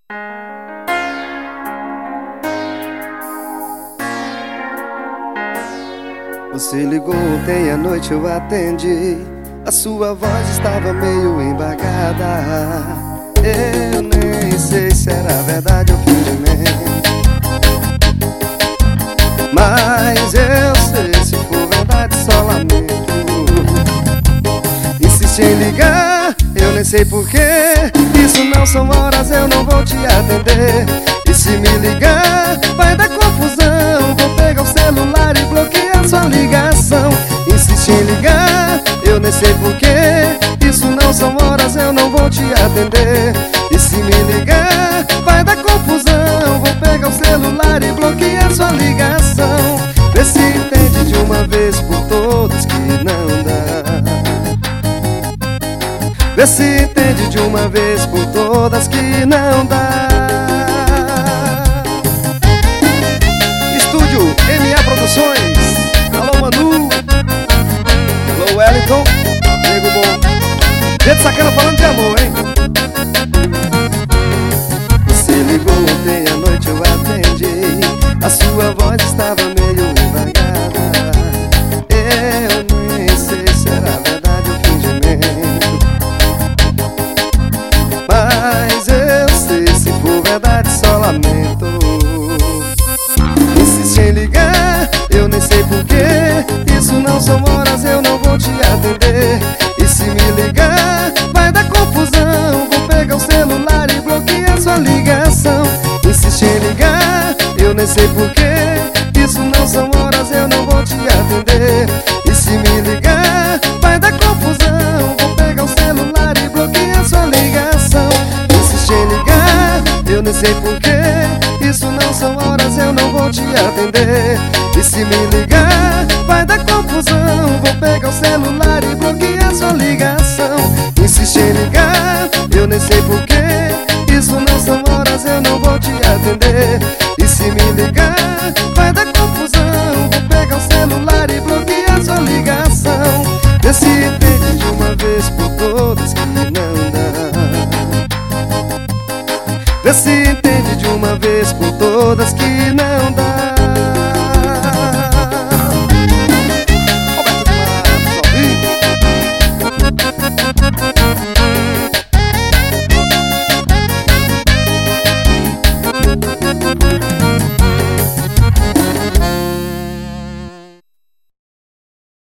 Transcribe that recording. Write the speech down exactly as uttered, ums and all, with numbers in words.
Você ligou ontem à noite, eu atendi. A sua voz estava meio embargada. Eu nem sei se era verdade ou fingimento, mas eu sei, se for verdade só lamento. Insiste em ligar, eu nem sei porquê. Isso não são horas, eu não vou te atender. E se me ligar, vai dar confusão. Vou pegar o celular e bloquear sua ligação. Insiste em ligar, eu nem sei porquê. Isso não são horas, eu não vou te atender. E se me ligar, vai dar confusão. Vou pegar o celular e bloquear sua ligação. Vê se entende de uma vez por todas que não dá. Vê se entende de uma vez por todas que não dá. Estúdio M A Produções. Alô Manu, alô Wellington, nego bom. Gente sacana falando de amor, hein? Você ligou ontem à noite, eu atendi. A sua voz estava meio embargada. Eu nem sei se era verdade ou fingimento, mas eu sei, se for verdade só lamento. Insiste em ligar, eu nem sei porquê. Isso não são horas, eu não vou te atender. E se me ligar, vai dar confusão. Vou pegar o celular e bloquear sua ligação. Insiste em ligar, eu nem sei porquê. Isso não são horas, eu não vou te atender. E se me ligar, vai dar confusão. Vou pegar o celular e bloquear sua ligação. Insiste em ligar, eu nem sei porquê. Isso não são horas, eu não vou te atender. E se me ligar, vai dar confusão. Vou pegar o celular e bloquear sua ligação. Insiste em ligar, eu nem sei porquê. Isso não são horas, eu não vou te atender. E se me ligar, vai dar confusão. Vou pegar o celular e bloquear sua ligação. Vê se entende de uma vez por todas que não dá. Vê se entende de uma vez por todas que não